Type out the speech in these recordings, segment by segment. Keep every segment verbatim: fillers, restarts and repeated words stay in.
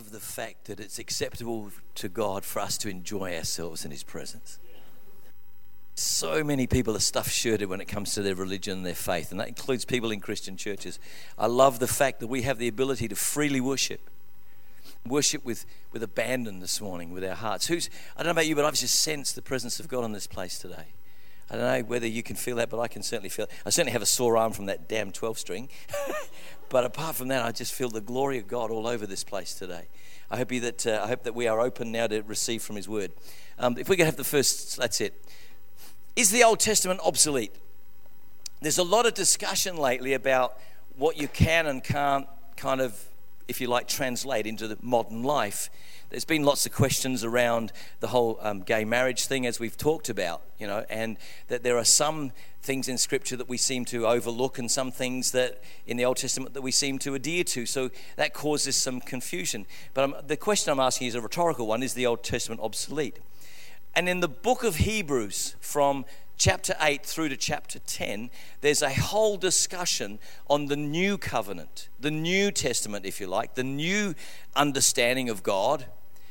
love the fact that it's acceptable to God for us to enjoy ourselves in his presence. So many people are stuff-shirted when it comes to their religion and their faith, and that includes people in Christian churches. I love the fact that we have the ability to freely worship. Worship with, with abandon this morning, with our hearts. Who's I don't know about you, but I've just sensed the presence of God in this place today. I don't know whether you can feel that, but I can certainly feel it. I certainly have a sore arm from that damn twelve string. But apart from that, I just feel the glory of God all over this place today. I hope you that uh, I hope that we are open now to receive from his word. Um, if we could have the first, that's it. Is the Old Testament obsolete? There's a lot of discussion lately about what you can and can't kind of, if you like, translate into the modern life. There's been lots of questions around the whole um, gay marriage thing, as we've talked about, you know, and that there are some things in Scripture that we seem to overlook and some things that in the Old Testament that we seem to adhere to. So that causes some confusion. But um, the question I'm asking is a rhetorical one. Is the Old Testament obsolete? And in the book of Hebrews, from chapter eight through to chapter ten, there's a whole discussion on the new covenant, the New Testament, if you like, the new understanding of God,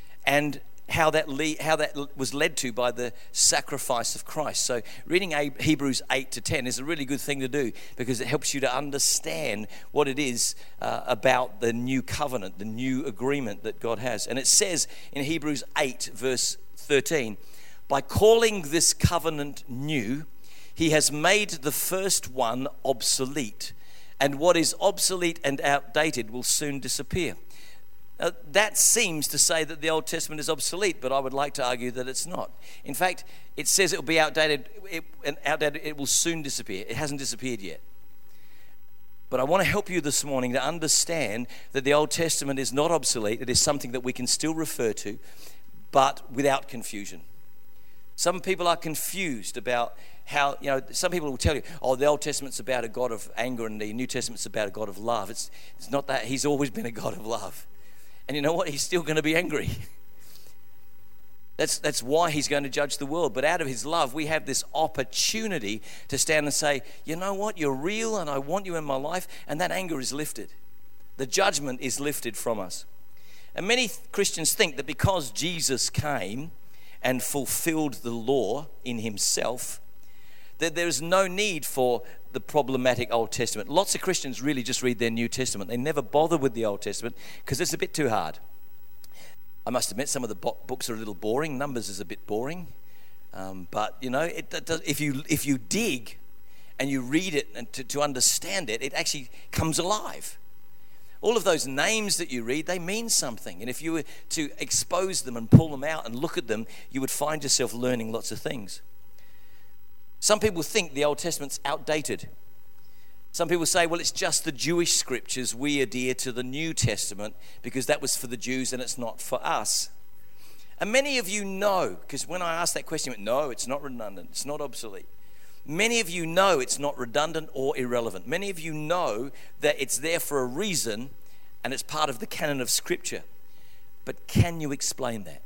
and how that le- how that was led to by the sacrifice of Christ. So reading Hebrews eight to ten is a really good thing to do, because it helps you to understand what it is uh, about the new covenant, the new agreement that God has. And it says in Hebrews eight verse thirteen, by calling this covenant new, he has made the first one obsolete, and what is obsolete and outdated will soon disappear. Now, that seems to say that the Old Testament is obsolete, but I would like to argue that it's not. In fact, it says it will be outdated, it, and outdated, it will soon disappear. It hasn't disappeared yet. But I want to help you this morning to understand that the Old Testament is not obsolete. It is something that we can still refer to, but without confusion. Some people are confused about how, you know, some people will tell you, oh, the Old Testament's about a God of anger and the New Testament's about a God of love. It's, it's not that. He's always been a God of love. And you know what? He's still going to be angry. That's, that's why he's going to judge the world. But out of his love, we have this opportunity to stand and say, you know what? You're real and I want you in my life. And that anger is lifted. The judgment is lifted from us. And many Christians think that because Jesus came and fulfilled the law in himself, that there is no need for the problematic Old Testament. Lots of Christians really just read their New Testament. They never bother with the Old Testament because it's a bit too hard. I must admit, some of the books are a little boring. Numbers is a bit boring. Um, but, you know, it, it does, if you if you dig and you read it and to, to understand it, it actually comes alive. All of those names that you read, they mean something. And if you were to expose them and pull them out and look at them, you would find yourself learning lots of things. Some people think the Old Testament's outdated. Some people say, well, it's just the Jewish scriptures. We adhere to the New Testament because that was for the Jews and it's not for us. And many of you know, because when I asked that question, you went, no, it's not redundant. It's not obsolete. Many of you know it's not redundant or irrelevant. Many of you know that it's there for a reason and it's part of the canon of Scripture. But can you explain that?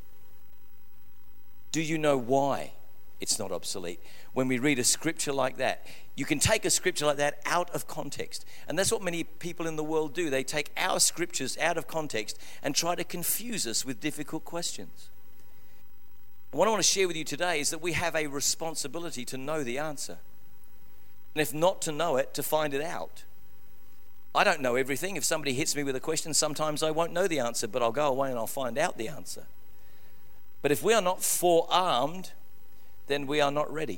Do you know why it's not obsolete? When we read a scripture like that, you can take a scripture like that out of context. And that's what many people in the world do. They take our scriptures out of context and try to confuse us with difficult questions. What I want to share with you today is that we have a responsibility to know the answer. And if not to know it, to find it out. I don't know everything. If somebody hits me with a question, sometimes I won't know the answer, but I'll go away and I'll find out the answer. But if we are not forearmed, then we are not ready.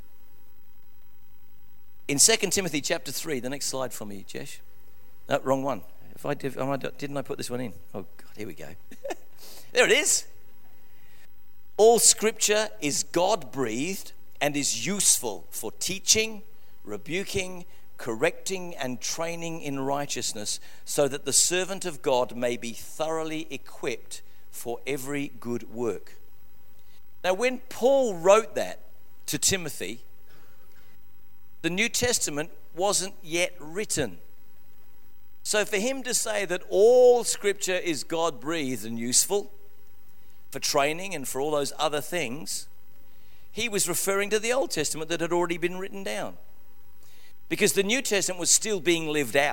In Second Timothy chapter three, the next slide for me, Jesh. No, wrong one. If I did, didn't I put this one in? Oh God, here we go. There it is. All scripture is God-breathed and is useful for teaching, rebuking, correcting, and training in righteousness, so that the servant of God may be thoroughly equipped for every good work. Now, when Paul wrote that to Timothy, the New Testament wasn't yet written. So for him to say that all scripture is God-breathed and useful for training and for all those other things, he was referring to the Old Testament that had already been written down. Because the New Testament was still being lived out.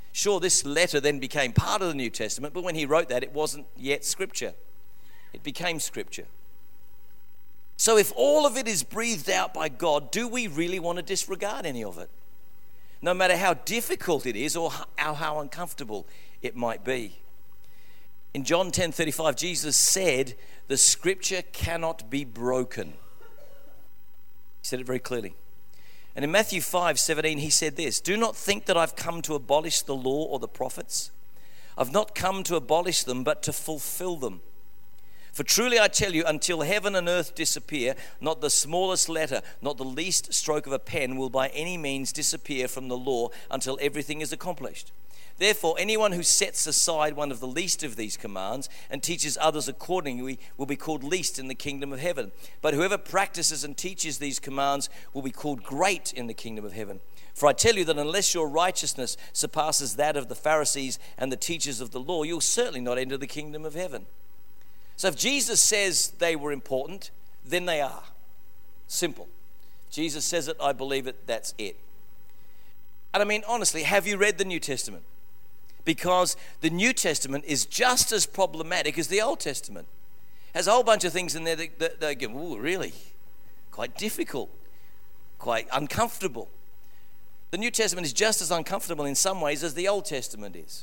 Sure, this letter then became part of the New Testament, but when he wrote that, it wasn't yet Scripture. It became Scripture. So if all of it is breathed out by God, do we really want to disregard any of it? No matter how difficult it is or how, how uncomfortable it might be. In John ten thirty-five, Jesus said, the Scripture cannot be broken. He said it very clearly. And in Matthew five seventeen, he said this, do not think that I've come to abolish the law or the prophets. I've not come to abolish them, but to fulfill them. For truly I tell you, until heaven and earth disappear, not the smallest letter, not the least stroke of a pen will by any means disappear from the law until everything is accomplished. Therefore, anyone who sets aside one of the least of these commands and teaches others accordingly will be called least in the kingdom of heaven. But whoever practices and teaches these commands will be called great in the kingdom of heaven. For I tell you that unless your righteousness surpasses that of the Pharisees and the teachers of the law, you'll certainly not enter the kingdom of heaven. So if Jesus says they were important, then they are. Simple. Jesus says it, I believe it, that's it. And I mean, honestly, have you read the New Testament? Because the New Testament is just as problematic as the Old Testament. It has a whole bunch of things in there that, that, that go, ooh, really? Quite difficult, quite uncomfortable. The New Testament is just as uncomfortable in some ways as the Old Testament is.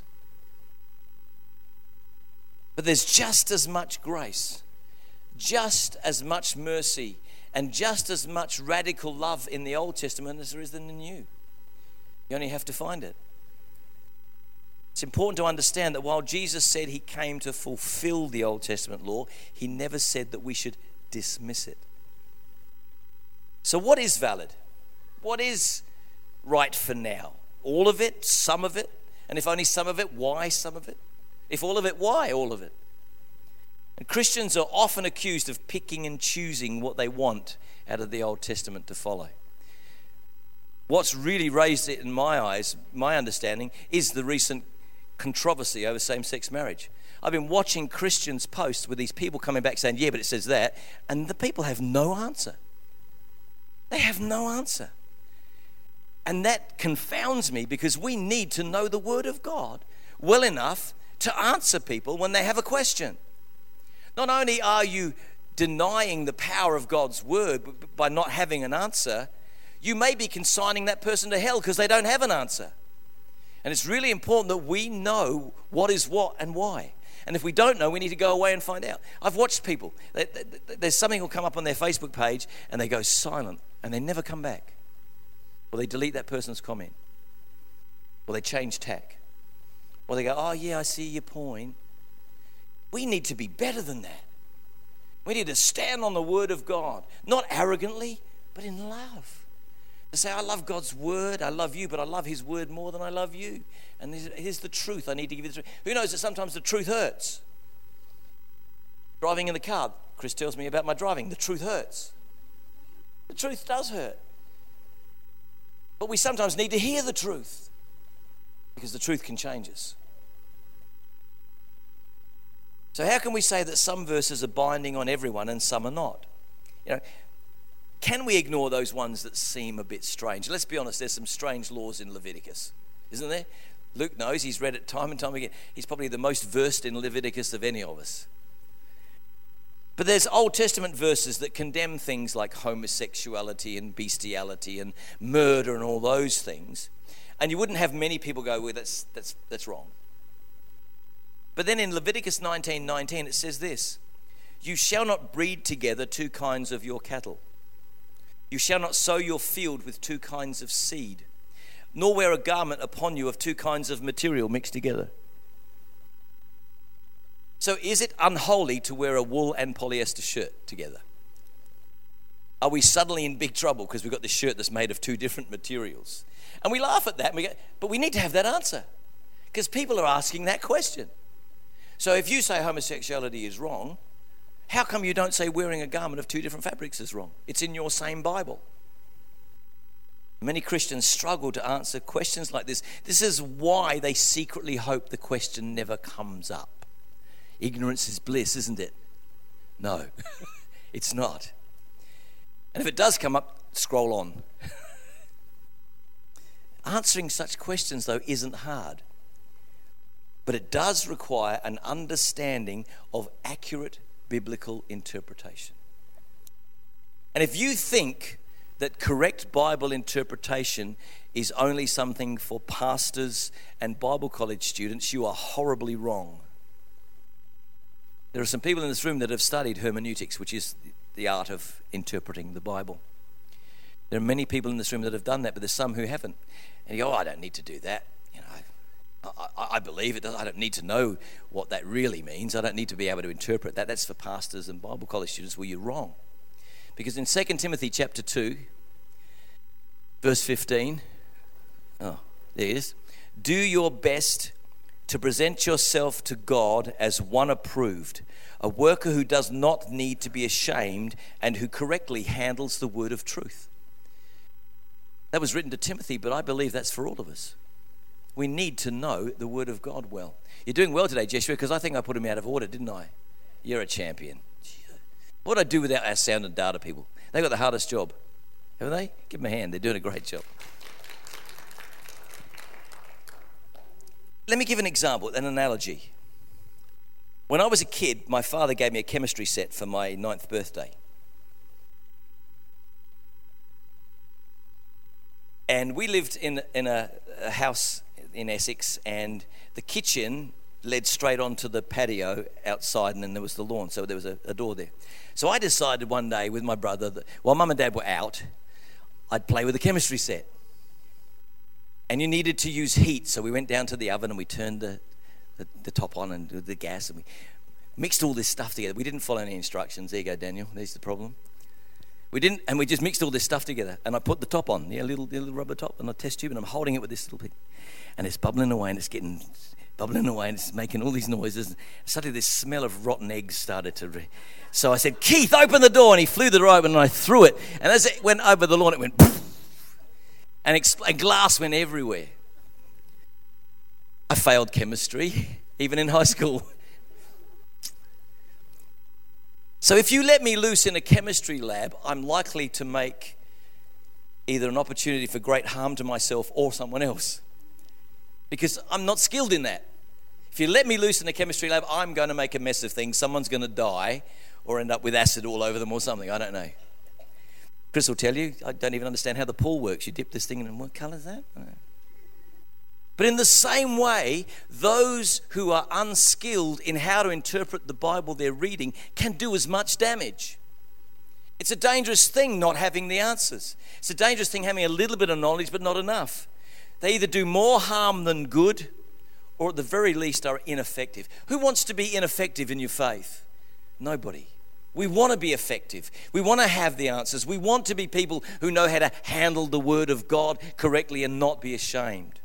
But there's just as much grace, just as much mercy, and just as much radical love in the Old Testament as there is in the New. You only have to find it. It's important to understand that while Jesus said he came to fulfill the Old Testament law, he never said that we should dismiss it. So what is valid? What is right for now? All of it? Some of it? And if only some of it, why some of it? If all of it, why all of it? And Christians are often accused of picking and choosing what they want out of the Old Testament to follow. What's really raised it in my eyes, my understanding, is the recent controversy over same-sex marriage. I've been watching Christians post with these people coming back saying, yeah, but it says that, and the people have no answer. They have no answer. And that confounds me because we need to know the Word of God well enough to answer people when they have a question. Not only are you denying the power of God's Word by not having an answer, you may be consigning that person to hell because they don't have an answer. And it's really important that we know what is what and why. And if we don't know, we need to go away and find out. I've watched people. There's something will come up on their Facebook page and they go silent and they never come back. Or they delete that person's comment. Or they change tack. Or they go, oh yeah, I see your point. We need to be better than that. We need to stand on the Word of God. Not arrogantly, but in love. To say, I love God's Word, I love you, but I love His Word more than I love you. And here's the truth. I need to give you the truth. Who knows that sometimes the truth hurts? Driving in the car, Chris tells me about my driving. The truth hurts. The truth does hurt. But we sometimes need to hear the truth because the truth can change us. So how can we say that some verses are binding on everyone and some are not? You know, can we ignore those ones that seem a bit strange? Let's be honest, there's some strange laws in Leviticus, isn't there? Luke knows, he's read it time and time again. He's probably the most versed in Leviticus of any of us. But there's Old Testament verses that condemn things like homosexuality and bestiality and murder and all those things. And you wouldn't have many people go, well, that's, that's, that's wrong. But then in Leviticus nineteen nineteen, it says this, you shall not breed together two kinds of your cattle. You shall not sow your field with two kinds of seed, nor wear a garment upon you of two kinds of material mixed together. So is it unholy to wear a wool and polyester shirt together? Are we suddenly in big trouble because we've got this shirt that's made of two different materials? And we laugh at that, and we go, but we need to have that answer because people are asking that question. So if you say homosexuality is wrong, how come you don't say wearing a garment of two different fabrics is wrong? It's in your same Bible. Many Christians struggle to answer questions like this. This is why they secretly hope the question never comes up. Ignorance is bliss, isn't it? No, it's not. And if it does come up, scroll on. Answering such questions, though, isn't hard. But it does require an understanding of accurate biblical interpretation. And if you think that correct Bible interpretation is only something for pastors and Bible college students, you are horribly wrong. There are some people in this room that have studied hermeneutics, which is the art of interpreting the Bible. There are many people in this room that have done that, but there's some who haven't. And you go, oh, I don't need to do that. You know, I, I, I believe it. I don't need to know what that really means. I don't need to be able to interpret that. That's for pastors and Bible college students. Well, you're wrong. Because in Second Timothy chapter two, verse fifteen, oh, there it is. Do your best to present yourself to God as one approved, a worker who does not need to be ashamed and who correctly handles the word of truth. That was written to Timothy, but I believe that's for all of us. We need to know the word of God well. You're doing well today, Jeshua, because I think I put him out of order, didn't I? You're a champion. What do I do without our sound and data people? They've got the hardest job, haven't they? Give them a hand. They're doing a great job. Let me give an example, an analogy. When I was a kid, my father gave me a chemistry set for my ninth birthday. And we lived in, in a, a house in Essex, and the kitchen led straight onto the patio outside, and then there was the lawn, so there was a, a door there. So I decided one day with my brother that while Mum and Dad were out, I'd play with the chemistry set. And you needed to use heat, so we went down to the oven and we turned the, the, the top on and the gas, and we mixed all this stuff together. We didn't follow any instructions. There you go, Daniel. There's the problem. We didn't, and we just mixed all this stuff together. And I put the top on, yeah, little little rubber top, and a test tube, and I'm holding it with this little thing, and it's bubbling away, and it's getting bubbling away, and it's making all these noises. Suddenly, this smell of rotten eggs started to. Re- so I said, "Keith, open the door," and he flew the door open, and I threw it, and as it went over the lawn, it went. Poof, And, exp- and glass went everywhere. I failed chemistry, even in high school. So if you let me loose in a chemistry lab, I'm likely to make either an opportunity for great harm to myself or someone else, because I'm not skilled in that. If you let me loose in a chemistry lab, I'm going to make a mess of things. Someone's going to die or end up with acid all over them or something. I don't know. Chris will tell you, I don't even understand how the pool works. You dip this thing in, and what colour is that? But in the same way, those who are unskilled in how to interpret the Bible they're reading can do as much damage. It's a dangerous thing not having the answers. It's a dangerous thing having a little bit of knowledge but not enough. They either do more harm than good, or at the very least are ineffective. Who wants to be ineffective in your faith? Nobody. We want to be effective. We want to have the answers. We want to be people who know how to handle the word of God correctly and not be ashamed.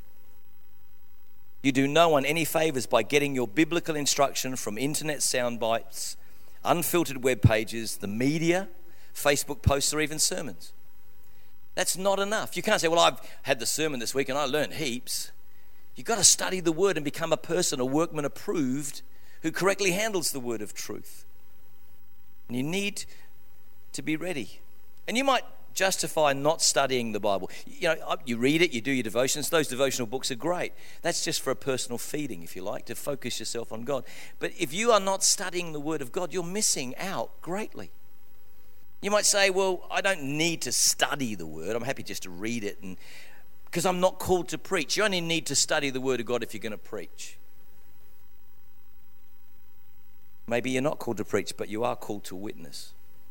You do no one any favors by getting your biblical instruction from internet sound bites, unfiltered web pages, the media, Facebook posts, or even sermons. That's not enough. You can't say, well, I've had the sermon this week and I learned heaps. You've got to study the word and become a person, a workman approved, who correctly handles the word of truth. And you need to be ready. And you might justify not studying the Bible. You know, you read it, you do your devotions. Those devotional books are great. That's just for a personal feeding, if you like, to focus yourself on God. But if you are not studying the Word of God, you're missing out greatly. You might say, well, I don't need to study the Word. I'm happy just to read it, and because I'm not called to preach. You only need to study the Word of God if you're going to preach. Maybe you're not called to preach, but you are called to witness.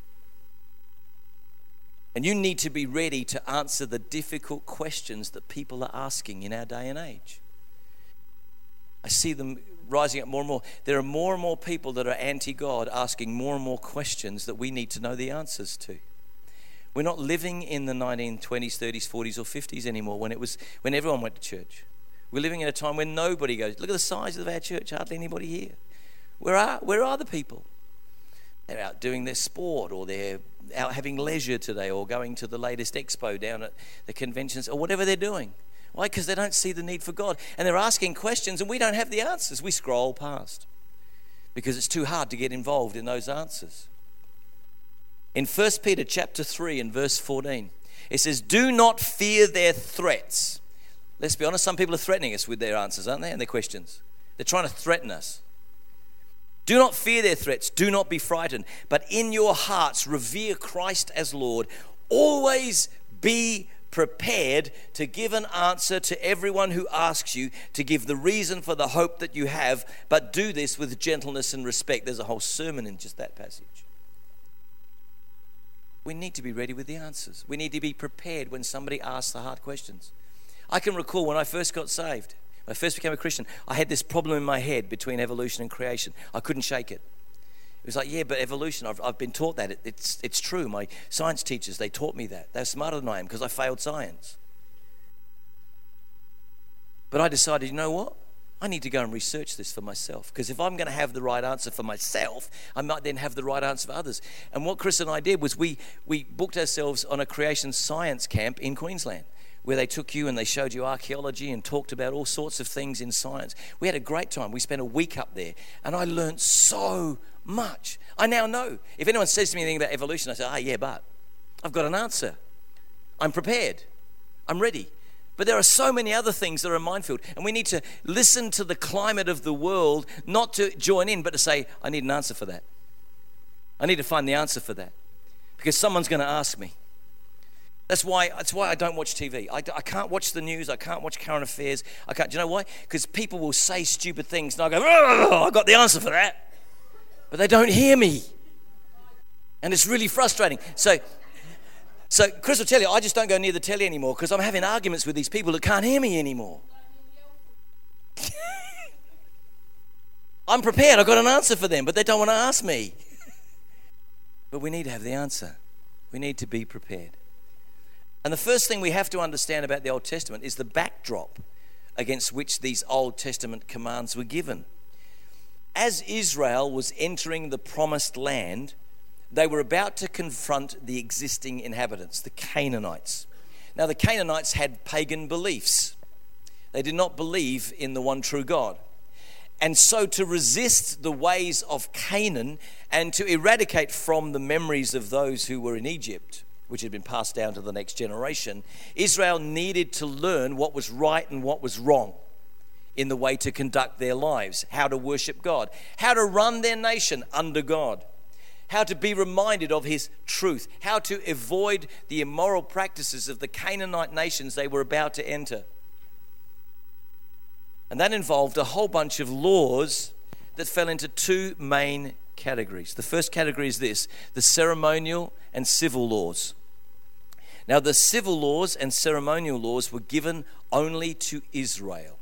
And you need to be ready to answer the difficult questions that people are asking in our day and age. I see them rising up more and more. There are more and more people that are anti-God asking more and more questions that we need to know the answers to. We're not living in the nineteen twenties, thirties, forties, or fifties anymore when it was when everyone went to church. We're living in a time when nobody goes. Look at the size of our church, hardly anybody here. Where are where are the people? They're out doing their sport, or they're out having leisure today, or going to the latest expo down at the conventions, or whatever they're doing. Why? Because they don't see the need for God. And they're asking questions and we don't have the answers. We scroll past because it's too hard to get involved in those answers. In First Peter chapter three and verse fourteen, it says, do not fear their threats. Let's be honest, some people are threatening us with their answers, aren't they? And their questions. They're trying to threaten us. Do not fear their threats. Do not be frightened. But in your hearts, revere Christ as Lord. Always be prepared to give an answer to everyone who asks you, to give the reason for the hope that you have, but do this with gentleness and respect. There's a whole sermon in just that passage. We need to be ready with the answers. We need to be prepared when somebody asks the hard questions. I can recall when I first got saved, when I first became a Christian, I had this problem in my head between evolution and creation. I couldn't shake it. It was like, yeah, but evolution, I've, I've been taught that. It, it's, it's true. My science teachers, they taught me that. They're smarter than I am because I failed science. But I decided, you know what? I need to go and research this for myself, because if I'm going to have the right answer for myself, I might then have the right answer for others. And what Chris and I did was we, we booked ourselves on a creation science camp in Queensland, where they took you and they showed you archaeology and talked about all sorts of things in science. We had a great time. We spent a week up there, and I learned so much. I now know. If anyone says to me anything about evolution, I say, ah, yeah, but I've got an answer. I'm prepared. I'm ready. But there are so many other things that are a minefield, and we need to listen to the climate of the world, not to join in, but to say, I need an answer for that. I need to find the answer for that, because someone's going to ask me. That's why that's why I don't watch T V. I, I can't watch the news. I can't watch current affairs. I can't. Do you know why? Because people will say stupid things, and I go, oh, I got the answer for that. But they don't hear me. And it's really frustrating. So, so Chris will tell you, I just don't go near the telly anymore because I'm having arguments with these people that can't hear me anymore. I'm prepared. I've got an answer for them, but they don't want to ask me. But we need to have the answer. We need to be prepared. And the first thing we have to understand about the Old Testament is the backdrop against which these Old Testament commands were given. As Israel was entering the promised land, they were about to confront the existing inhabitants, the Canaanites. Now, the Canaanites had pagan beliefs. They did not believe in the one true God. And so to resist the ways of Canaan and to eradicate from the memories of those who were in Egypt, which had been passed down to the next generation, Israel needed to learn what was right and what was wrong in the way to conduct their lives, how to worship God, how to run their nation under God, how to be reminded of his truth, how to avoid the immoral practices of the Canaanite nations they were about to enter. And that involved a whole bunch of laws that fell into two main categories. The first category is this: the ceremonial and civil laws. Now, the civil laws and ceremonial laws were given only to Israel.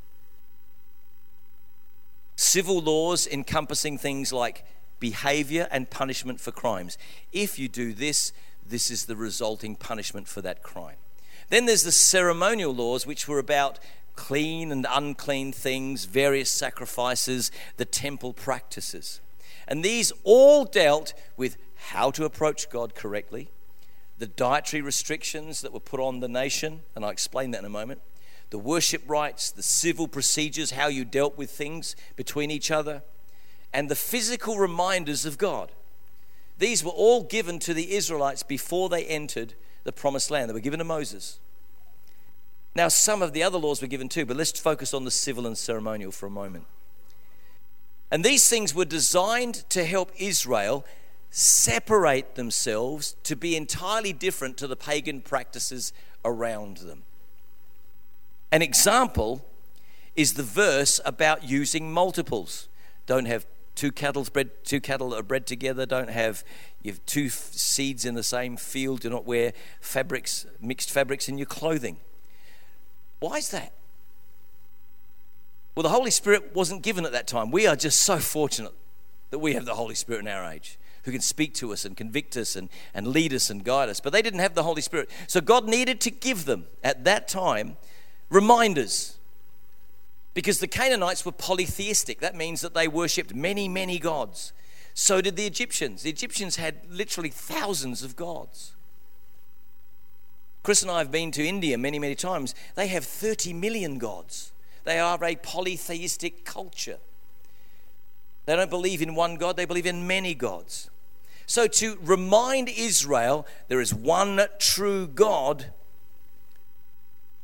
Civil laws encompassing things like behavior and punishment for crimes. If you do this, this is the resulting punishment for that crime. Then there's the ceremonial laws, which were about clean and unclean things, various sacrifices, the temple practices. And these all dealt with how to approach God correctly, the dietary restrictions that were put on the nation, and I'll explain that in a moment, the worship rites, the civil procedures, how you dealt with things between each other, and the physical reminders of God. These were all given to the Israelites before they entered the promised land. They were given to Moses. Now, some of the other laws were given too, but let's focus on the civil and ceremonial for a moment. And these things were designed to help Israel separate themselves to be entirely different to the pagan practices around them. An example is the verse about using multiples. Don't have two cattle bred, two cattle are bred together. Don't have you have two f- seeds in the same field. Do not wear fabrics, mixed fabrics in your clothing. Why is that? Well, the Holy Spirit wasn't given at that time. We are just so fortunate that we have the Holy Spirit in our age, who can speak to us and convict us and, and lead us and guide us. But they didn't have the Holy Spirit. So God needed to give them, at that time, reminders. Because the Canaanites were polytheistic. That means that they worshipped many, many gods. So did the Egyptians. The Egyptians had literally thousands of gods. Chris and I have been to India many, many times. They have thirty million gods. They are a polytheistic culture. They don't believe in one God, they believe in many gods. So to remind Israel there is one true God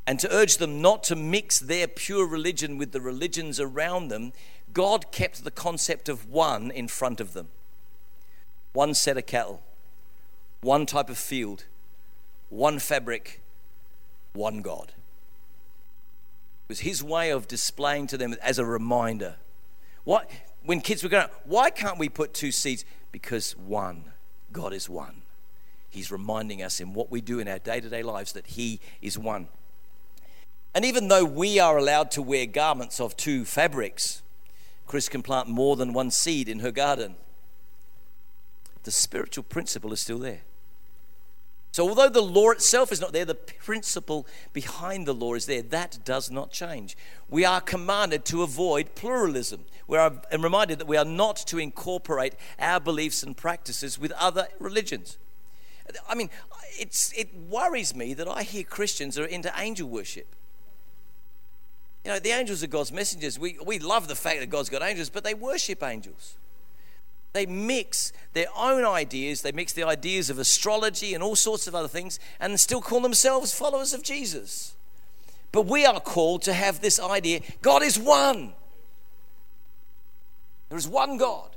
and to urge them not to mix their pure religion with the religions around them, God kept the concept of one in front of them. One set of cattle, one type of field, one fabric, one God. It was his way of displaying to them as a reminder. What, when kids were growing up, why can't we put two seeds? Because one, God is one. He's reminding us in what we do in our day-to-day lives that he is one. And even though we are allowed to wear garments of two fabrics, Chris can plant more than one seed in her garden, the spiritual principle is still there. So although the law itself is not there, the principle behind the law is there. That does not change. We are commanded to avoid pluralism. We are reminded that we are not to incorporate our beliefs and practices with other religions. I mean, it's, it worries me that I hear Christians are into angel worship. You know, the angels are God's messengers. We, we love the fact that God's got angels, but they worship angels. They mix their own ideas, they mix the ideas of astrology and all sorts of other things, and still call themselves followers of Jesus. But we are called to have this idea, God is one. There is one God.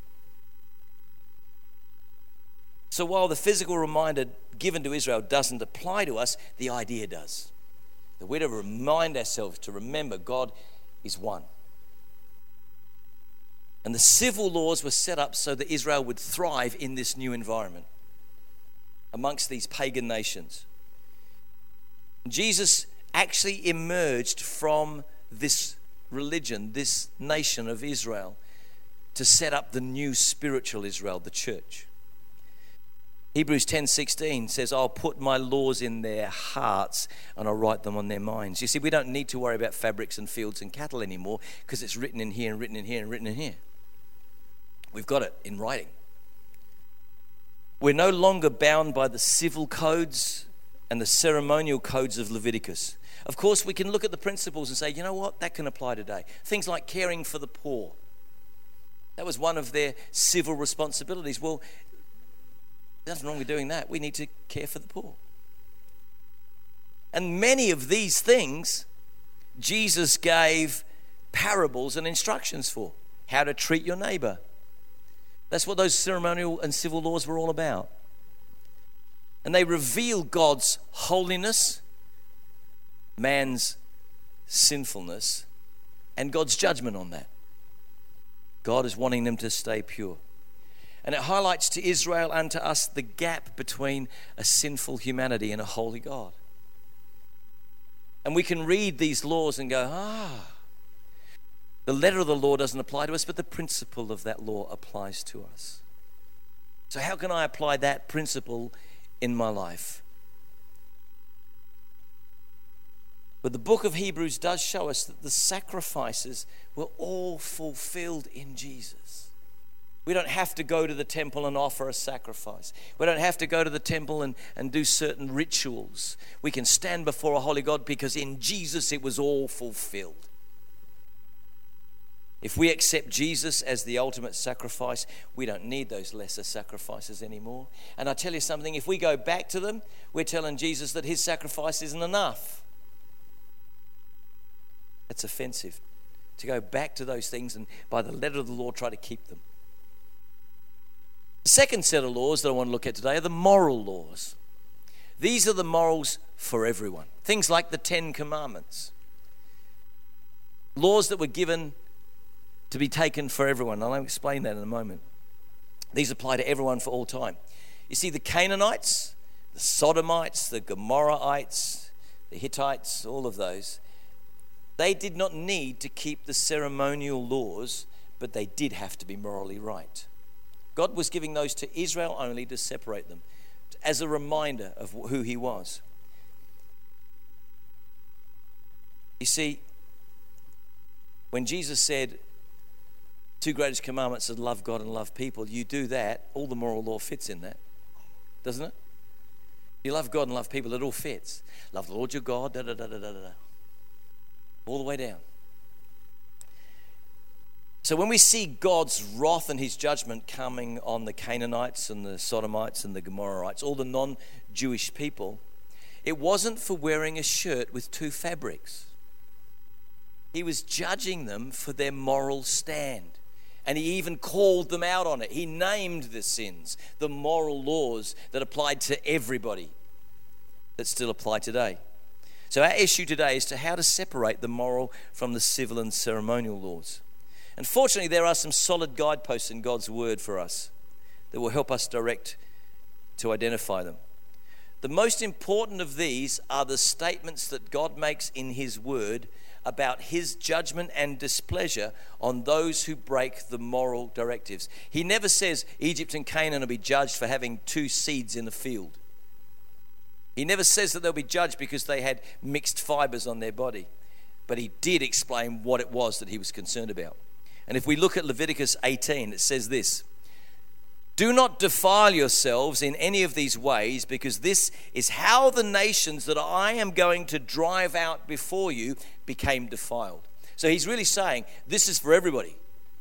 So while the physical reminder given to Israel doesn't apply to us, the idea does. That we're to remind ourselves to remember God is one. And the civil laws were set up so that Israel would thrive in this new environment amongst these pagan nations. Jesus actually emerged from this religion, this nation of Israel, to set up the new spiritual Israel, the church. Hebrews ten sixteen says, I'll put my laws in their hearts and I'll write them on their minds. You see, we don't need to worry about fabrics and fields and cattle anymore because it's written in here and written in here and written in here. We've got it in writing. We're no longer bound by the civil codes and the ceremonial codes of Leviticus. Of course, we can look at the principles and say, you know what, that can apply today. Things like caring for the poor. That was one of their civil responsibilities. Well, there's nothing wrong with doing that. We need to care for the poor. And many of these things, Jesus gave parables and instructions for. How to treat your neighbor. That's what those ceremonial and civil laws were all about. And they reveal God's holiness, man's sinfulness, and God's judgment on that. God is wanting them to stay pure. And it highlights to Israel and to us the gap between a sinful humanity and a holy God. And we can read these laws and go, ah, the letter of the law doesn't apply to us, but the principle of that law applies to us. So how can I apply that principle in my life? But the book of Hebrews does show us that the sacrifices were all fulfilled in Jesus. We don't have to go to the temple and offer a sacrifice. We don't have to go to the temple and, and do certain rituals. We can stand before a holy God because in Jesus it was all fulfilled. If we accept Jesus as the ultimate sacrifice, we don't need those lesser sacrifices anymore. And I tell you something, if we go back to them, we're telling Jesus that his sacrifice isn't enough. That's offensive. To go back to those things and by the letter of the law try to keep them. The second set of laws that I want to look at today are the moral laws. These are the morals for everyone. Things like the Ten Commandments. Laws that were given to be taken for everyone. I'll explain that in a moment. These apply to everyone for all time. You see, the Canaanites, the Sodomites, the Gomorrahites, the Hittites, all of those, they did not need to keep the ceremonial laws, but they did have to be morally right. God was giving those to Israel only to separate them, as a reminder of who he was. You see, when Jesus said, two greatest commandments are to love God and love people, you do that, all the moral law fits in that, doesn't it? You love God and love people, it all fits. Love the Lord your God, da da da da da da. All the way down. So when we see God's wrath and his judgment coming on the Canaanites and the Sodomites and the Gomorrahites, all the non-Jewish people, it wasn't for wearing a shirt with two fabrics. He was judging them for their moral stand. And he even called them out on it. He named the sins, the moral laws that applied to everybody that still apply today. So our issue today is to how to separate the moral from the civil and ceremonial laws. And fortunately, there are some solid guideposts in God's word for us that will help us direct to identify them. The most important of these are the statements that God makes in his word about his judgment and displeasure on those who break the moral directives. He never says Egypt and Canaan will be judged for having two seeds in the field. He never says that they'll be judged because they had mixed fibers on their body. But he did explain what it was that he was concerned about. And if we look at Leviticus eighteen, it says this: "Do not defile yourselves in any of these ways, because this is how the nations that I am going to drive out before you became defiled." So he's really saying this is for everybody.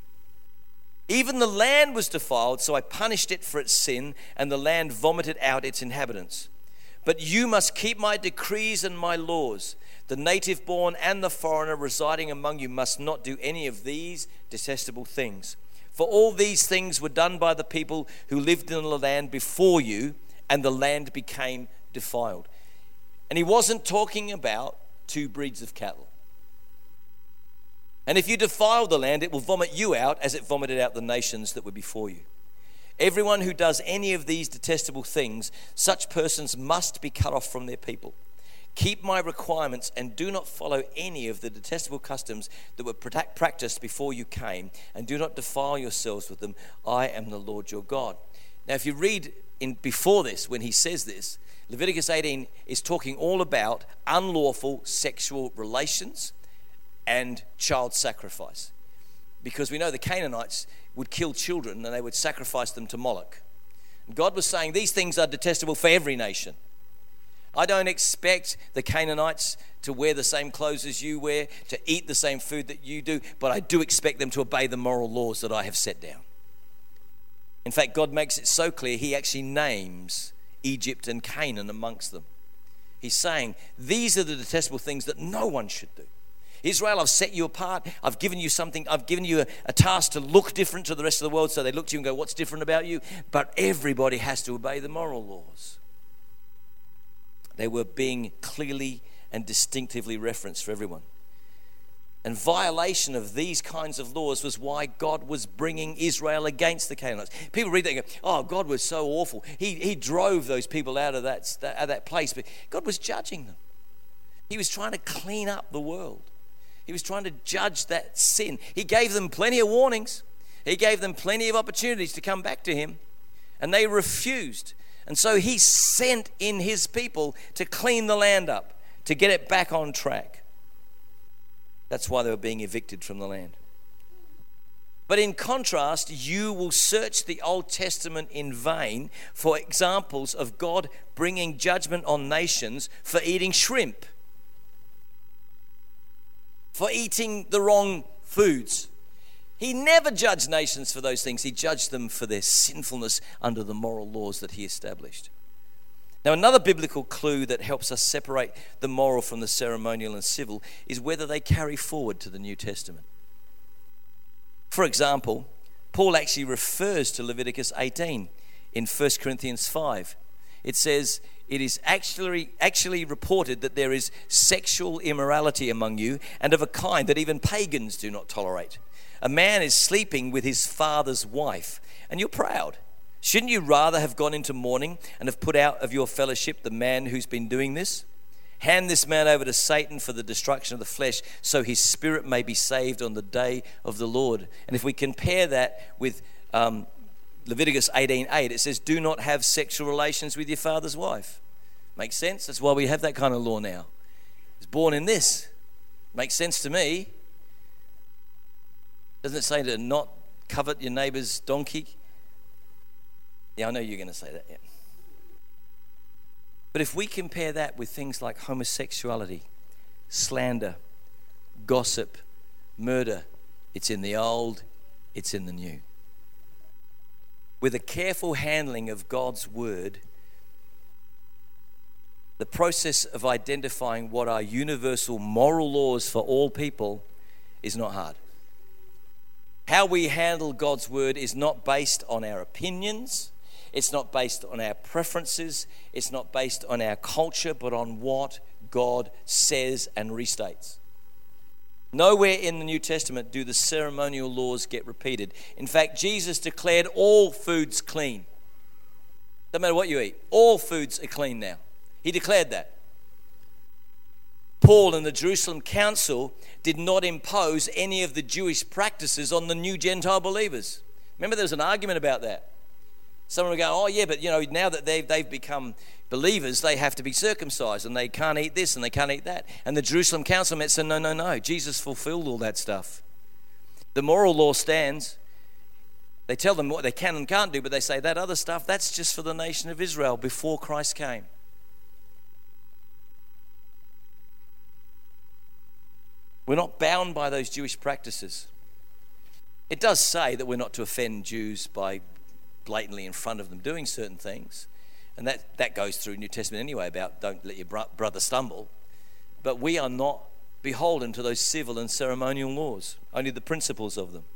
Even the land was defiled, so I punished it for its sin, and the land vomited out its inhabitants. But you must keep my decrees and my laws. The native born and the foreigner residing among you must not do any of these detestable things. For all these things were done by the people who lived in the land before you, and the land became defiled. And he wasn't talking about two breeds of cattle. And if you defile the land, it will vomit you out as it vomited out the nations that were before you. Everyone who does any of these detestable things, such persons must be cut off from their people. Keep my requirements and do not follow any of the detestable customs that were practiced before you came, and do not defile yourselves with them. I am the Lord your God. Now, if you read in before this, when he says this, Leviticus eighteen is talking all about unlawful sexual relations and child sacrifice. Because we know the Canaanites would kill children and they would sacrifice them to Moloch. And God was saying these things are detestable for every nation. I don't expect the Canaanites to wear the same clothes as you wear, to eat the same food that you do, but I do expect them to obey the moral laws that I have set down. In fact, God makes it so clear, he actually names Egypt and Canaan amongst them. He's saying, these are the detestable things that no one should do. Israel, I've set you apart. I've given you something. I've given you a, a task to look different to the rest of the world, so they look to you and go, what's different about you? But everybody has to obey the moral laws. They were being clearly and distinctively referenced for everyone. And violation of these kinds of laws was why God was bringing Israel against the Canaanites. People read that and go, oh, God was so awful. He, he drove those people out of that, that, out of that place. But God was judging them. He was trying to clean up the world. He was trying to judge that sin. He gave them plenty of warnings. He gave them plenty of opportunities to come back to him. And they refused. And so he sent in his people to clean the land up, to get it back on track. That's why they were being evicted from the land. But in contrast, you will search the Old Testament in vain for examples of God bringing judgment on nations for eating shrimp, for eating the wrong foods. He never judged nations for those things. He judged them for their sinfulness under the moral laws that he established. Now, another biblical clue that helps us separate the moral from the ceremonial and civil is whether they carry forward to the New Testament. For example, Paul actually refers to Leviticus eighteen in First Corinthians five. It says, it is actually actually reported that there is sexual immorality among you, and of a kind that even pagans do not tolerate. A man is sleeping with his father's wife, and you're proud. Shouldn't you rather have gone into mourning and have put out of your fellowship the man who's been doing this? Hand this man over to Satan for the destruction of the flesh, so his spirit may be saved on the day of the Lord. And if we compare that with um, Leviticus eighteen eight, it says, do not have sexual relations with your father's wife. Makes sense? That's why we have that kind of law now. It's born in this. Makes sense to me. Doesn't it say to not covet your neighbor's donkey? Yeah, I know you're going to say that, yeah. But if we compare that with things like homosexuality, slander, gossip, murder, it's in the old, it's in the new. With a careful handling of God's word, the process of identifying what are universal moral laws for all people is not hard. How we handle God's word is not based on our opinions. It's not based on our preferences. It's not based on our culture, but on what God says and restates. Nowhere in the New Testament do the ceremonial laws get repeated. In fact, Jesus declared all foods clean. Doesn't matter what you eat. All foods are clean now. He declared that. Paul and the Jerusalem Council did not impose any of the Jewish practices on the new Gentile believers. Remember, there was an argument about that. Someone would go, oh yeah, but you know, now that they've, they've become believers, they have to be circumcised and they can't eat this and they can't eat that. And the Jerusalem Council met said, no, no, no, Jesus fulfilled all that stuff. The moral law stands. They tell them what they can and can't do, but they say that other stuff, that's just for the nation of Israel before Christ came. We're not bound by those Jewish practices. It does say that we're not to offend Jews by blatantly in front of them doing certain things. And that, that goes through New Testament anyway about don't let your bro- brother stumble. But we are not beholden to those civil and ceremonial laws, only the principles of them.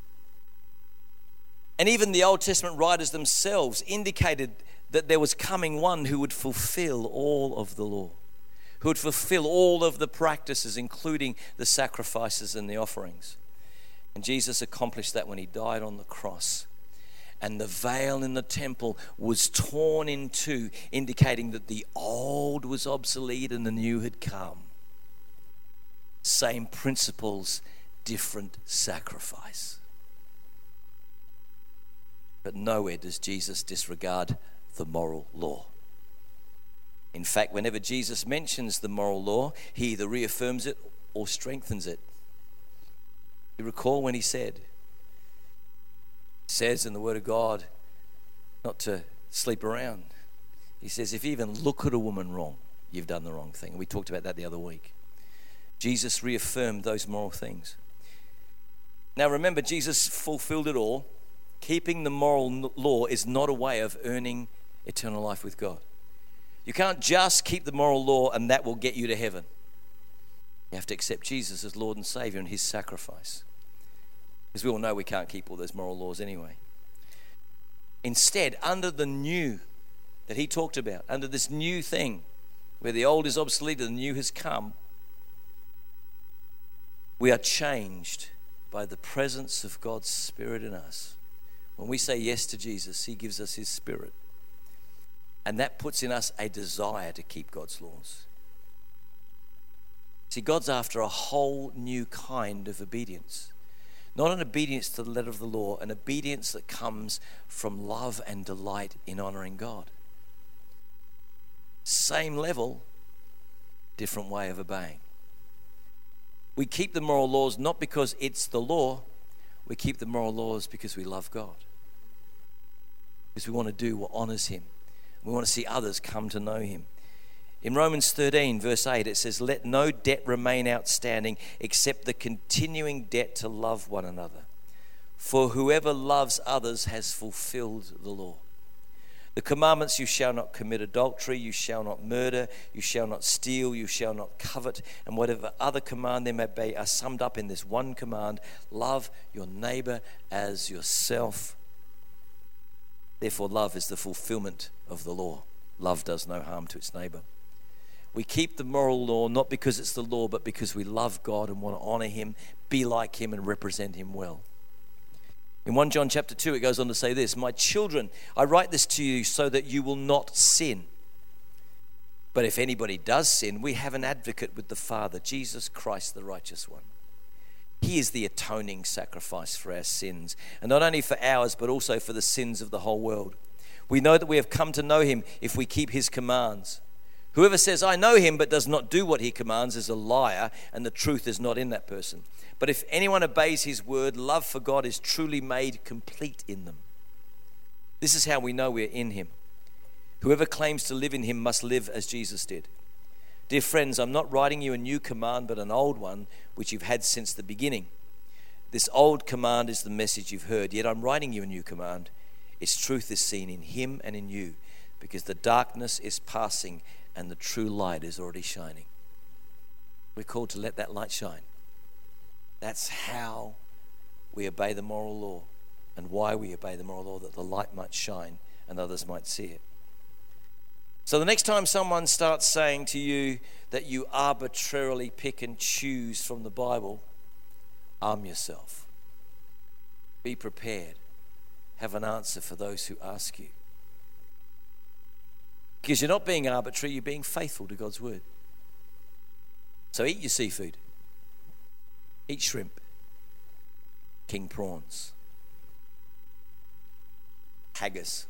And even the Old Testament writers themselves indicated that there was coming one who would fulfill all of the law, who would fulfill all of the practices, including the sacrifices and the offerings. And Jesus accomplished that when he died on the cross. And the veil in the temple was torn in two, indicating that the old was obsolete and the new had come. Same principles, different sacrifice. But nowhere does Jesus disregard the moral law. In fact, whenever Jesus mentions the moral law, he either reaffirms it or strengthens it. You recall when he said, says in the Word of God not to sleep around. He says, if you even look at a woman wrong, you've done the wrong thing. We talked about that the other week. Jesus reaffirmed those moral things. Now remember, Jesus fulfilled it all. Keeping the moral law is not a way of earning eternal life with God. You can't just keep the moral law and that will get you to heaven. You have to accept Jesus as Lord and Savior and his sacrifice. Because we all know we can't keep all those moral laws anyway. Instead, under the new that he talked about, under this new thing where the old is obsolete and the new has come, we are changed by the presence of God's Spirit in us. When we say yes to Jesus, he gives us his Spirit. And that puts in us a desire to keep God's laws. See, God's after a whole new kind of obedience. Not an obedience to the letter of the law, an obedience that comes from love and delight in honoring God. Same level, different way of obeying. We keep the moral laws not because it's the law, we keep the moral laws because we love God. Because we want to do what honors him. We want to see others come to know him. In Romans thirteen, verse eight, it says, let no debt remain outstanding except the continuing debt to love one another. For whoever loves others has fulfilled the law. The commandments, you shall not commit adultery, you shall not murder, you shall not steal, you shall not covet, and whatever other command there may be are summed up in this one command: love your neighbor as yourself. Therefore, love is the fulfillment of the law. Love does no harm to its neighbor. We keep the moral law not because it's the law, but because we love God and want to honor him, be like him, and represent him well. In First John chapter two, it goes on to say this: my children, I write this to you so that you will not sin. But if anybody does sin, we have an advocate with the Father, Jesus Christ, the righteous one. He is the atoning sacrifice for our sins, and not only for ours, but also for the sins of the whole world. We know that we have come to know him if we keep his commands. Whoever says, I know him, but does not do what he commands is a liar, and the truth is not in that person. But if anyone obeys his word, love for God is truly made complete in them. This is how we know we are in him. Whoever claims to live in him must live as Jesus did. Dear friends, I'm not writing you a new command, but an old one, which you've had since the beginning. This old command is the message you've heard, yet I'm writing you a new command. Its truth is seen in him and in you, because the darkness is passing and the true light is already shining. We're called to let that light shine. That's how we obey the moral law, and why we obey the moral law, that the light might shine and others might see it. So the next time someone starts saying to you that you arbitrarily pick and choose from the Bible, arm yourself. Be prepared. Have an answer for those who ask you. Because you're not being arbitrary, you're being faithful to God's word. So eat your seafood. Eat shrimp. King prawns. Haggis.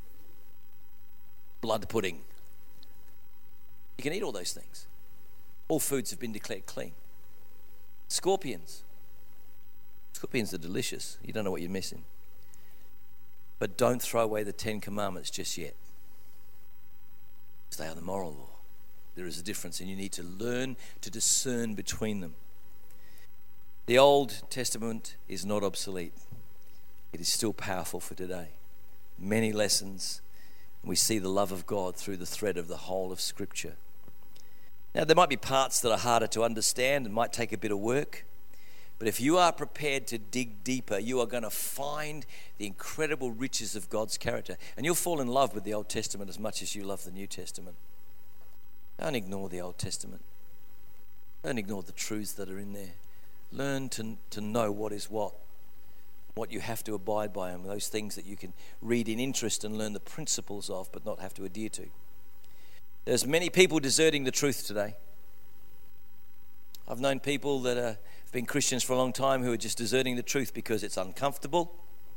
Blood pudding. You can eat all those things. All foods have been declared clean. Scorpions. Scorpions are delicious. You don't know what you're missing. But don't throw away the Ten Commandments just yet. They are the moral law. There is a difference, and you need to learn to discern between them. The Old Testament is not obsolete. It is still powerful for today. Many lessons. We see the love of God through the thread of the whole of Scripture. Now, there might be parts that are harder to understand and might take a bit of work. But if you are prepared to dig deeper, you are going to find the incredible riches of God's character. And you'll fall in love with the Old Testament as much as you love the New Testament. Don't ignore the Old Testament. Don't ignore the truths that are in there. Learn to, to know what is what. What you have to abide by, and those things that you can read in interest and learn the principles of, but not have to adhere to. There's many people deserting the truth today. I've known people that have been Christians for a long time who are just deserting the truth because it's uncomfortable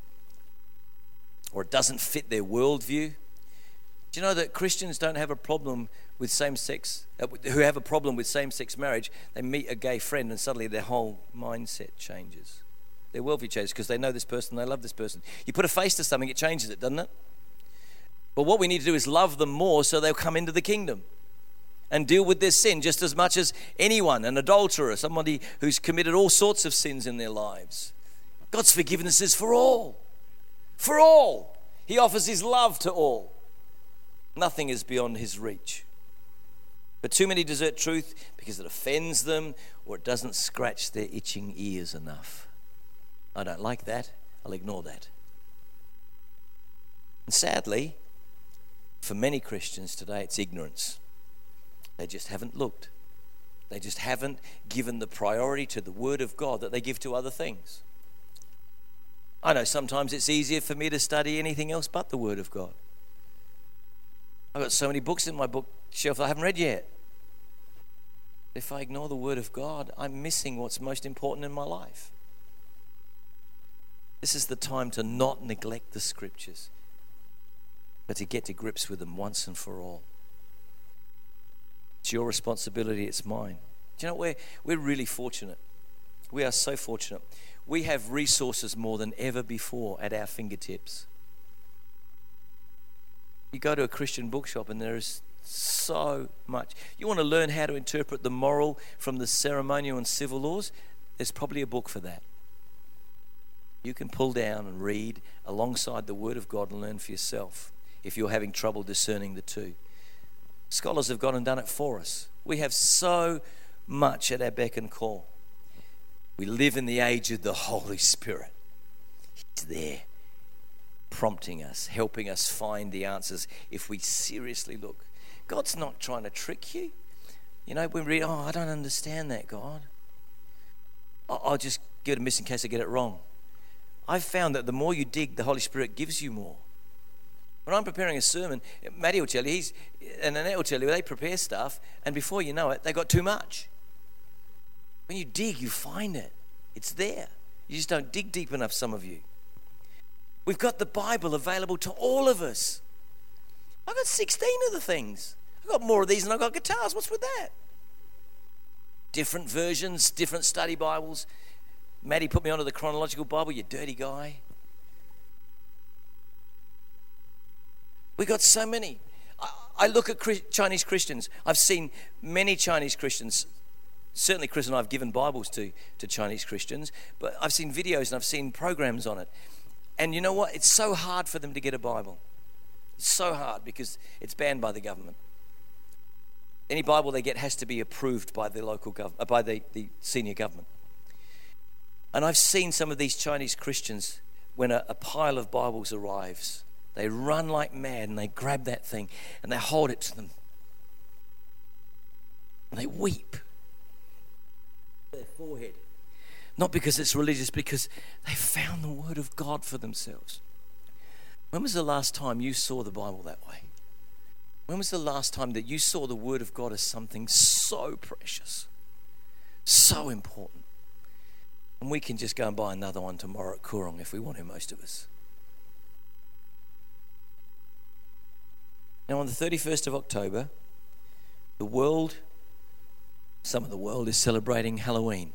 or it doesn't fit their worldview. Do you know that Christians don't have a problem with same-sex, uh, who have a problem with same-sex marriage? They meet a gay friend and suddenly their whole mindset changes. Their worldview changes because they know this person, they love this person. You put a face to something, it changes it, doesn't it? But what we need to do is love them more so they'll come into the kingdom and deal with their sin just as much as anyone, an adulterer, somebody who's committed all sorts of sins in their lives. God's forgiveness is for all. For all. He offers his love to all. Nothing is beyond his reach. But too many desert truth because it offends them or it doesn't scratch their itching ears enough. I don't like that. I'll ignore that. And sadly, for many Christians today, it's ignorance. They just haven't looked. They just haven't given the priority to the Word of God that they give to other things. I know sometimes it's easier for me to study anything else but the Word of God. I've got so many books in my bookshelf I haven't read yet. If I ignore the Word of God, I'm missing what's most important in my life. This is the time to not neglect the Scriptures, but to get to grips with them once and for all. It's your responsibility, it's mine. Do you know what? We're, we're really fortunate. We are so fortunate. We have resources more than ever before at our fingertips. You go to a Christian bookshop and there is so much. You want to learn how to interpret the moral from the ceremonial and civil laws? There's probably a book for that. You can pull down and read alongside the Word of God and learn for yourself if you're having trouble discerning the two. Scholars have gone and done it for us. We have so much at our beck and call. We live in the age of the Holy Spirit. He's there, prompting us, helping us find the answers if we seriously look. God's not trying to trick you. You know, when we read, oh, I don't understand that, God. I'll just get a miss in case I get it wrong. I've found that the more you dig, the Holy Spirit gives you more. When I'm preparing a sermon, Matty will tell you, he's, and Annette will tell you, they prepare stuff, and before you know it, they got too much. When you dig, you find it. It's there. You just don't dig deep enough, some of you. We've got the Bible available to all of us. I've got sixteen of the things. I've got more of these than I've got guitars. What's with that? Different versions, different study Bibles. Maddie put me onto the chronological Bible, you dirty guy. We got so many. I, I look at Chinese Christians. I've seen many Chinese Christians. Certainly Chris and I have given Bibles to, to Chinese Christians, but I've seen videos and I've seen programs on it. And you know what? It's so hard for them to get a Bible. It's so hard because it's banned by the government. Any Bible they get has to be approved by the local government, uh, by the, the senior government. And I've seen some of these Chinese Christians, when a, a pile of Bibles arrives, they run like mad and they grab that thing and they hold it to them. And they weep. Their forehead. Not because it's religious, because they found the Word of God for themselves. When was the last time you saw the Bible that way? When was the last time that you saw the Word of God as something so precious, so important? And we can just go and buy another one tomorrow at Koorong if we want to, most of us. Now on the thirty-first of October, the world, some of the world is celebrating Halloween.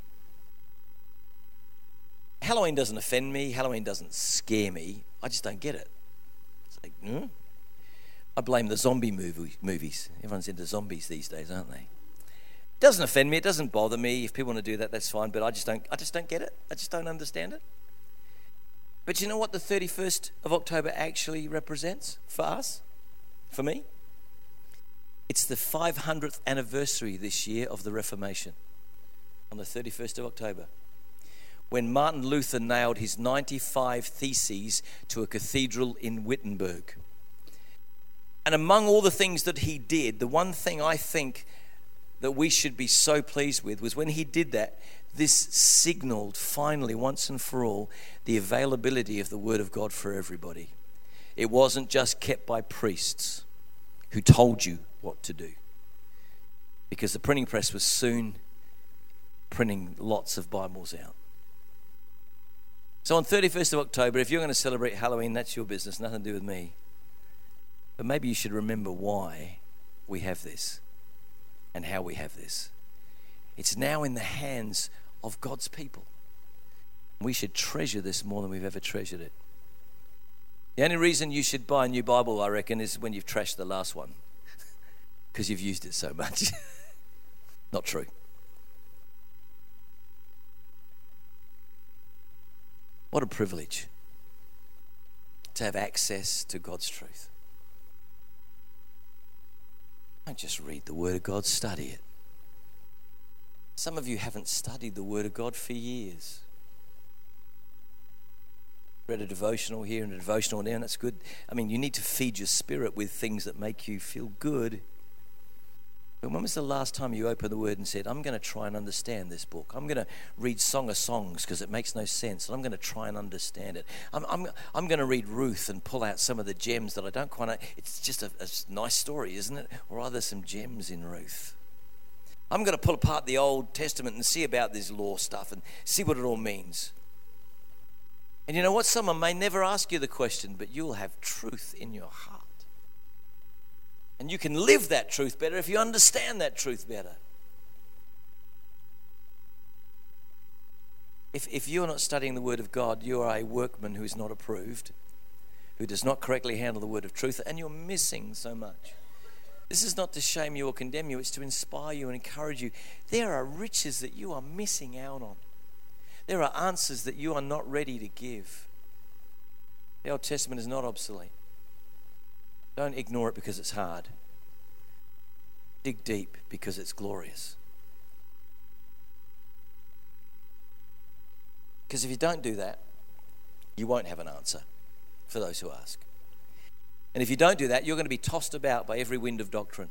Halloween doesn't offend me. Halloween doesn't scare me. I just don't get it. It's like, hmm? I blame the zombie movie, movies. Everyone's into zombies these days, aren't they? It doesn't offend me. It doesn't bother me. If people want to do that, that's fine. But I just don't. I just don't get it. I just don't understand it. But you know what the thirty-first of October actually represents for us, for me? It's the five hundredth anniversary this year of the Reformation, on the thirty-first of October, when Martin Luther nailed his ninety-five theses to a cathedral in Wittenberg. And among all the things that he did, the one thing I think that we should be so pleased with was when he did that, this signaled finally once and for all the availability of the Word of God for everybody. It wasn't just kept by priests who told you what to do, because the printing press was soon printing lots of Bibles out. So on thirty-first of October, if you're going to celebrate Halloween, that's your business, nothing to do with me. But maybe you should remember why we have this and how we have this. It's now in the hands of God's people. We should treasure this more than we've ever treasured it. The only reason you should buy a new Bible, I reckon, is when you've trashed the last one, because you've used it so much. Not true. What a privilege to have access to God's truth. Don't just read the Word of God, study it. Some of you haven't studied the Word of God for years. Read a devotional here and a devotional there, and that's good. I mean, you need to feed your spirit with things that make you feel good. But when was the last time you opened the Word and said, I'm going to try and understand this book. I'm going to read Song of Songs because it makes no sense, and I'm going to try and understand it. I'm, I'm, I'm going to read Ruth and pull out some of the gems that I don't quite know. It's just a, a nice story, isn't it? Or are there some gems in Ruth? I'm going to pull apart the Old Testament and see about this law stuff and see what it all means. And you know what? Someone may never ask you the question, but you'll have truth in your heart. And you can live that truth better if you understand that truth better. If, if you're not studying the Word of God, you are a workman who is not approved, who does not correctly handle the word of truth, and you're missing so much. This is not to shame you or condemn you, it's to inspire you and encourage you. There are riches that you are missing out on. There are answers that you are not ready to give. The Old Testament is not obsolete. Don't ignore it because it's hard. Dig deep because it's glorious. Because if you don't do that, you won't have an answer for those who ask. And if you don't do that, you're going to be tossed about by every wind of doctrine.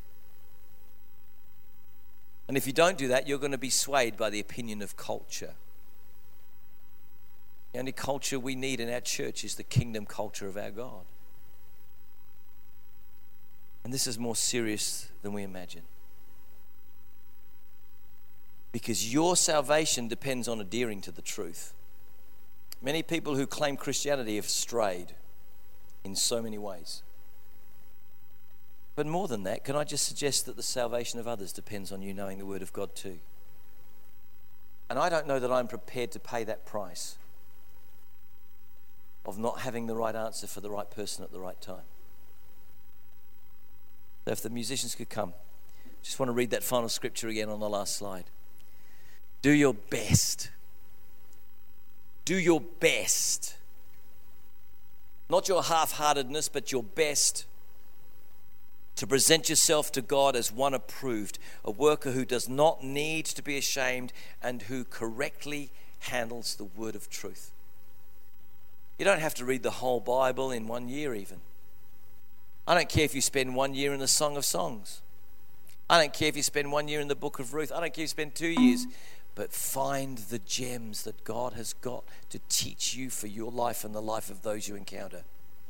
And if you don't do that, you're going to be swayed by the opinion of culture. The only culture we need in our church is the kingdom culture of our God. And this is more serious than we imagine. Because your salvation depends on adhering to the truth. Many people who claim Christianity have strayed in so many ways. But more than that, can I just suggest that the salvation of others depends on you knowing the Word of God too? And I don't know that I'm prepared to pay that price of not having the right answer for the right person at the right time. So if the musicians could come, just want to read that final scripture again on the last slide. Do your best. Do your best. Not your half-heartedness, but your best to present yourself to God as one approved, a worker who does not need to be ashamed and who correctly handles the word of truth. You don't have to read the whole Bible in one year even. I don't care if you spend one year in the Song of Songs. I don't care if you spend one year in the book of Ruth. I don't care if you spend two years. But find the gems that God has got to teach you for your life and the life of those you encounter.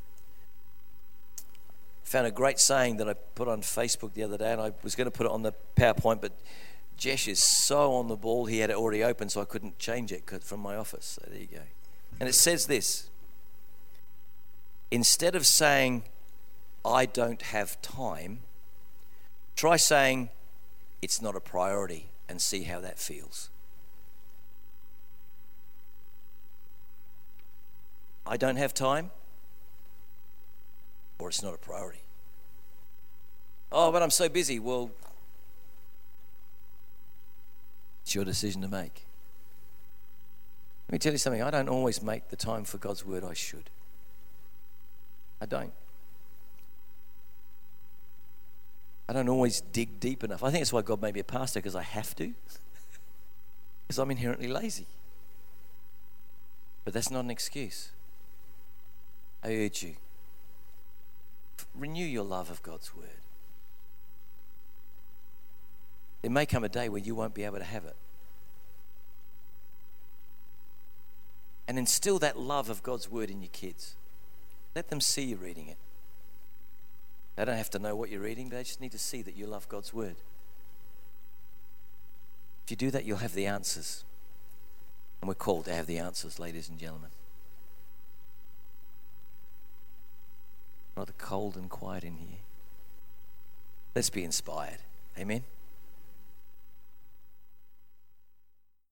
Found a great saying that I put on Facebook the other day, and I was going to put it on the PowerPoint, but Jesh is so on the ball, he had it already open, so I couldn't change it from my office. So there you go. And it says this: instead of saying, I don't have time, try saying, it's not a priority, and see how that feels. I don't have time, or it's not a priority. Oh, but I'm so busy. Well, it's your decision to make. Let me tell you something. I don't always make the time for God's word I should. I don't. I don't always dig deep enough. I think that's why God made me a pastor, because I have to. Because I'm inherently lazy. But that's not an excuse. I urge you, renew your love of God's word. There may come a day where you won't be able to have it. And instill that love of God's word in your kids. Let them see you reading it. They don't have to know what you're reading, they just need to see that you love God's word. If you do that, you'll have the answers. And we're called to have the answers, ladies and gentlemen. Rather cold and quiet in here. Let's be inspired. Amen.